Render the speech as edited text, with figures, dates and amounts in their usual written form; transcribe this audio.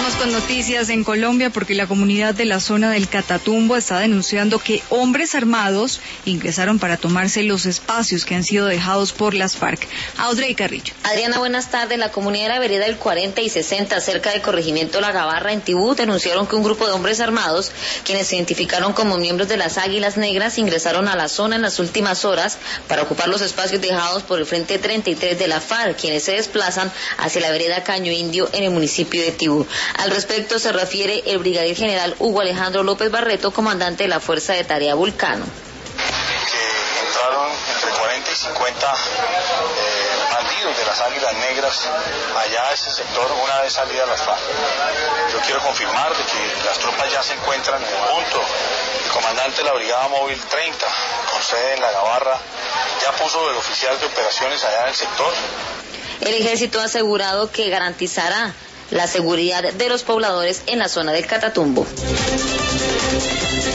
Vamos con noticias en Colombia porque la comunidad de la zona del Catatumbo está denunciando que hombres armados ingresaron para tomarse los espacios que han sido dejados por las FARC. Audrey Carrillo. Adriana, buenas tardes. La comunidad de la vereda del 40 y 60, cerca del corregimiento La Gabarra, en Tibú, denunciaron que un grupo de hombres armados, quienes se identificaron como miembros de las Águilas Negras, ingresaron a la zona en las últimas horas para ocupar los espacios dejados por el Frente 33 de la FARC, quienes se desplazan hacia la vereda Caño Indio en el municipio de Tibú. Al respecto se refiere el brigadier general Hugo Alejandro López Barreto, comandante de la Fuerza de Tarea Vulcano. Que entraron entre 40 y 50 bandidos de las Águilas Negras allá a ese sector una vez salida las FARC. Yo quiero confirmar de que las tropas ya se encuentran en el punto. El comandante de la Brigada Móvil 30, con sede en La Gabarra, ya puso el oficial de operaciones allá en el sector. El ejército ha asegurado que garantizará la seguridad de los pobladores en la zona del Catatumbo.